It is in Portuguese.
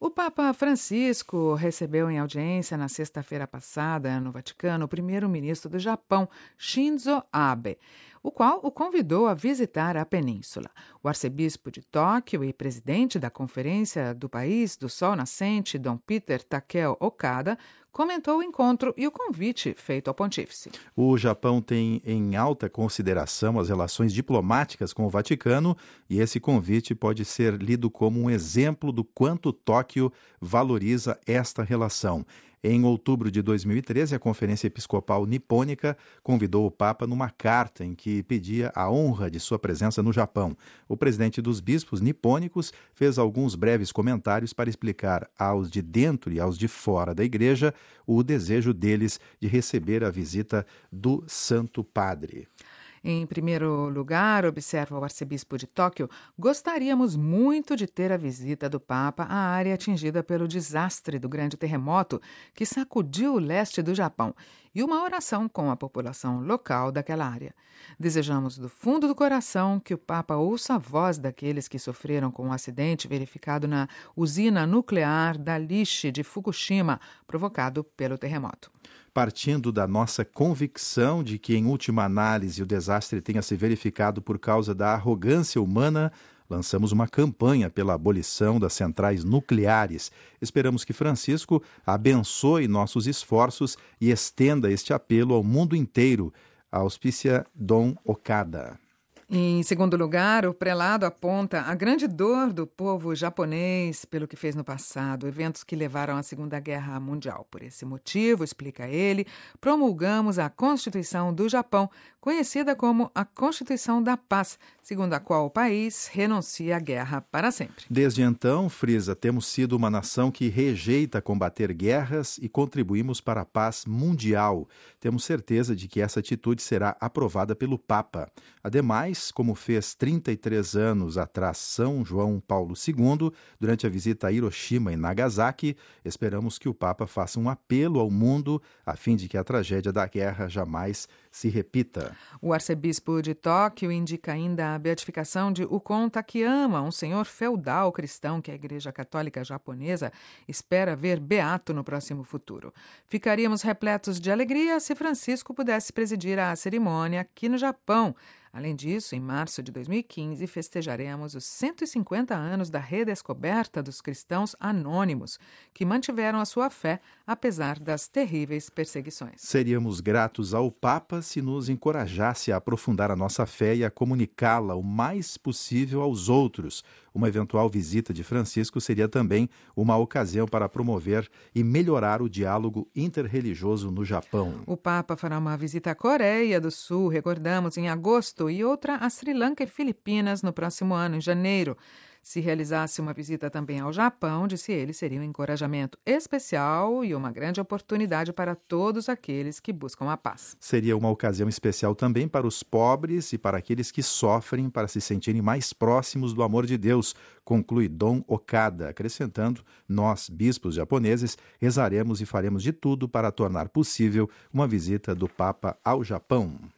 O Papa Francisco recebeu em audiência na sexta-feira passada, no Vaticano, o primeiro-ministro do Japão, Shinzo Abe, o qual o convidou a visitar a península. O arcebispo de Tóquio e presidente da Conferência do País do Sol Nascente, Dom Peter Takeo Okada, comentou o encontro e o convite feito ao pontífice. O Japão tem em alta consideração as relações diplomáticas com o Vaticano e esse convite pode ser lido como um exemplo do quanto Tóquio valoriza esta relação. Em outubro de 2013, a Conferência Episcopal Nipônica convidou o Papa numa carta em que pedia a honra de sua presença no Japão. O presidente dos bispos nipônicos fez alguns breves comentários para explicar aos de dentro e aos de fora da igreja o desejo deles de receber a visita do Santo Padre. Em primeiro lugar, observa o arcebispo de Tóquio, gostaríamos muito de ter a visita do Papa à área atingida pelo desastre do grande terremoto que sacudiu o leste do Japão e uma oração com a população local daquela área. Desejamos do fundo do coração que o Papa ouça a voz daqueles que sofreram com o acidente verificado na usina nuclear da Daiichi de Fukushima, provocado pelo terremoto. Partindo da nossa convicção de que, em última análise, o desastre tenha se verificado por causa da arrogância humana, lançamos uma campanha pela abolição das centrais nucleares. Esperamos que Francisco abençoe nossos esforços e estenda este apelo ao mundo inteiro. Auspícia Dom Okada. Em segundo lugar, o prelado aponta a grande dor do povo japonês pelo que fez no passado, eventos que levaram à Segunda Guerra Mundial. Por esse motivo, explica ele, promulgamos a Constituição do Japão, conhecida como a Constituição da Paz, segundo a qual o país renuncia à guerra para sempre. Desde então, frisa, temos sido uma nação que rejeita combater guerras e contribuímos para a paz mundial. Temos certeza de que essa atitude será aprovada pelo Papa. Ademais, como fez 33 anos atrás São João Paulo II, durante a visita a Hiroshima e Nagasaki, esperamos que o Papa faça um apelo ao mundo a fim de que a tragédia da guerra jamais se repita. O arcebispo de Tóquio indica ainda a beatificação de Ukon Takayama, um senhor feudal cristão que a Igreja Católica Japonesa espera ver beato no próximo futuro. Ficaríamos repletos de alegria se Francisco pudesse presidir a cerimônia aqui no Japão. Além disso, em março de 2015, festejaremos os 150 anos da redescoberta dos cristãos anônimos, que mantiveram a sua fé apesar das terríveis perseguições. Seríamos gratos ao Papa se nos encorajasse a aprofundar a nossa fé e a comunicá-la o mais possível aos outros. Uma eventual visita de Francisco seria também uma ocasião para promover e melhorar o diálogo interreligioso no Japão. O Papa fará uma visita à Coreia do Sul, recordamos, em agosto, e outra a Sri Lanka e Filipinas no próximo ano, em janeiro. Se realizasse uma visita também ao Japão, disse ele, seria um encorajamento especial e uma grande oportunidade para todos aqueles que buscam a paz. Seria uma ocasião especial também para os pobres e para aqueles que sofrem para se sentirem mais próximos do amor de Deus, conclui Dom Okada, acrescentando, nós, bispos japoneses, rezaremos e faremos de tudo para tornar possível uma visita do Papa ao Japão.